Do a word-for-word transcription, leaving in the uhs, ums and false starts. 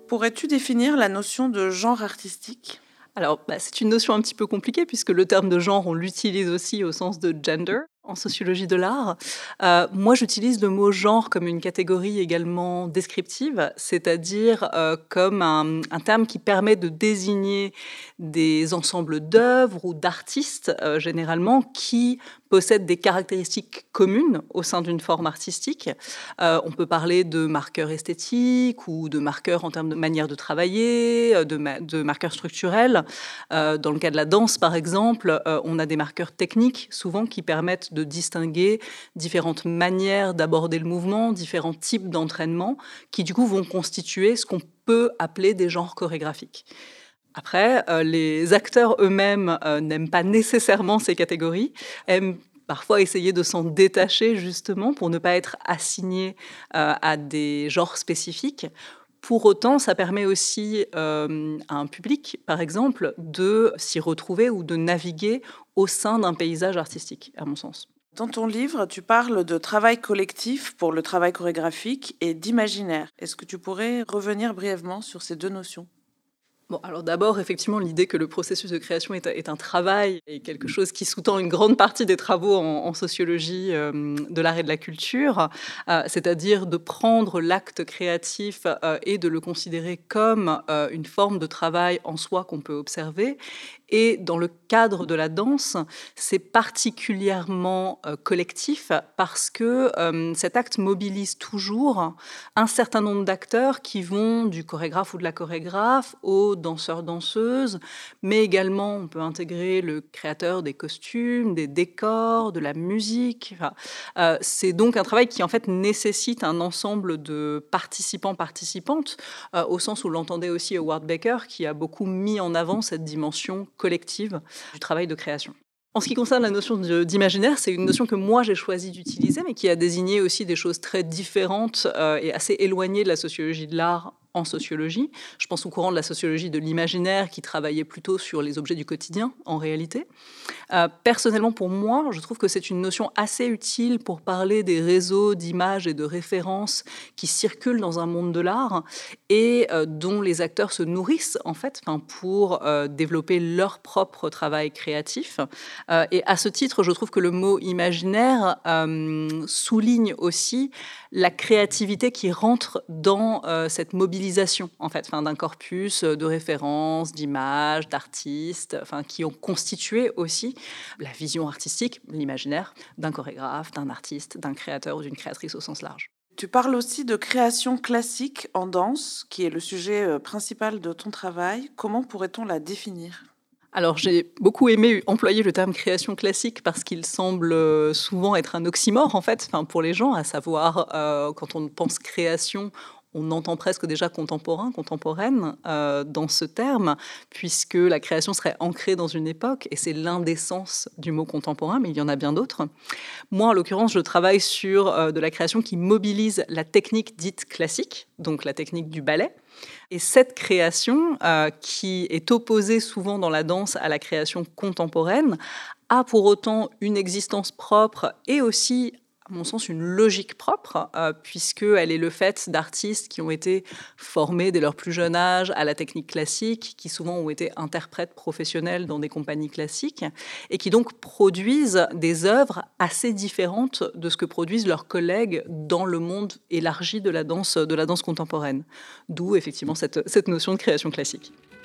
Pourrais-tu définir la notion de genre artistique ? Alors, bah, c'est une notion un petit peu compliquée puisque le terme de genre, on l'utilise aussi au sens de gender en sociologie de l'art. Heu, moi, j'utilise le mot genre comme une catégorie également descriptive, c'est-à-dire, heu, comme un un terme qui permet de désigner des ensembles d'œuvres ou d'artistes, heu, généralement, qui possèdent des caractéristiques communes au sein d'une forme artistique. Heu, on peut parler de marqueurs esthétiques ou de marqueurs en termes de manière de travailler, heu, de ma de marqueurs structurels. Heu, dans le cas de la danse, par exemple, heu, on a des marqueurs techniques, souvent, qui permettent de distinguer différentes manières d'aborder le mouvement, différents types d'entraînement, qui, du coup, vont constituer ce qu'on peut appeler des genres chorégraphiques. Après, heu, les acteurs eux-mêmes, heu, n'aiment pas nécessairement ces catégories, aiment parfois essayer de s'en détacher justement pour ne pas être assignés, heu, à des genres spécifiques. Pour autant, ça permet aussi, hem, à un public, par exemple, de s'y retrouver ou de naviguer au sein d'un paysage artistique, à mon sens. Dans ton livre, tu parles de travail collectif pour le travail chorégraphique et d'imaginaire. Est-ce que tu pourrais revenir brièvement sur ces deux notions ? Bon, alors d'abord, effectivement, l'idée que le processus de création est, est un travail et quelque chose qui sous-tend une grande partie des travaux en, en sociologie euh, de l'art et de la culture, euh, c'est-à-dire de prendre l'acte créatif euh, et de le considérer comme euh, une forme de travail en soi qu'on peut observer. Et dans le cadre de la danse, c'est particulièrement euh, collectif parce que euh, cet acte mobilise toujours un certain nombre d'acteurs qui vont du chorégraphe ou de la chorégraphe aux danseurs-danseuses, mais également on peut intégrer le créateur des costumes, des décors, de la musique. Enfin, euh, c'est donc un travail qui en fait nécessite un ensemble de participants-participantes, euh, au sens où l'entendait aussi Howard Baker, qui a beaucoup mis en avant cette dimension collective du travail de création. En ce qui concerne la notion de- d'imaginaire, c'est une notion que moi j'ai choisi d'utiliser, mais qui a désigné aussi des choses très différentes euh, et assez éloignées de la sociologie de l'art en sociologie. Je pense au courant de la sociologie de l'imaginaire qui travaillait plutôt sur les objets du quotidien en réalité. Euh, personnellement, pour moi, je trouve que c'est une notion assez utile pour parler des réseaux d'images et de références qui circulent dans un monde de l'art et euh, dont les acteurs se nourrissent en fait, enfin, pour euh, développer leur propre travail créatif. Euh, et à ce titre, je trouve que le mot imaginaire euh, souligne aussi la créativité qui rentre dans euh, cette mobilisation en fait, enfin, d'un corpus de références, d'images, d'artistes, enfin, qui ont constitué aussi la vision artistique, l'imaginaire d'un chorégraphe, d'un artiste, d'un créateur ou d'une créatrice au sens large. Tu parles aussi de création classique en danse, qui est le sujet euh, principal de ton travail. Comment pourrait-on la définir ? Alors, j'ai beaucoup aimé employer le terme création classique parce qu'il semble euh, souvent être un oxymore, en fait, enfin, pour les gens, à savoir, euh, quand on pense création, on entend presque déjà contemporain, contemporaine euh, dans ce terme, puisque la création serait ancrée dans une époque, et c'est l'un des sens du mot contemporain, mais il y en a bien d'autres. Moi, en l'occurrence, je travaille sur euh, de la création qui mobilise la technique dite classique, donc la technique du ballet. Et cette création, euh, qui est opposée souvent dans la danse à la création contemporaine, a pour autant une existence propre et aussi, à mon sens, une logique propre, euh, puisqu'elle est le fait d'artistes qui ont été formés dès leur plus jeune âge à la technique classique, qui souvent ont été interprètes professionnels dans des compagnies classiques, et qui donc produisent des œuvres assez différentes de ce que produisent leurs collègues dans le monde élargi de la danse, de la danse contemporaine. D'où effectivement cette, cette notion de création classique.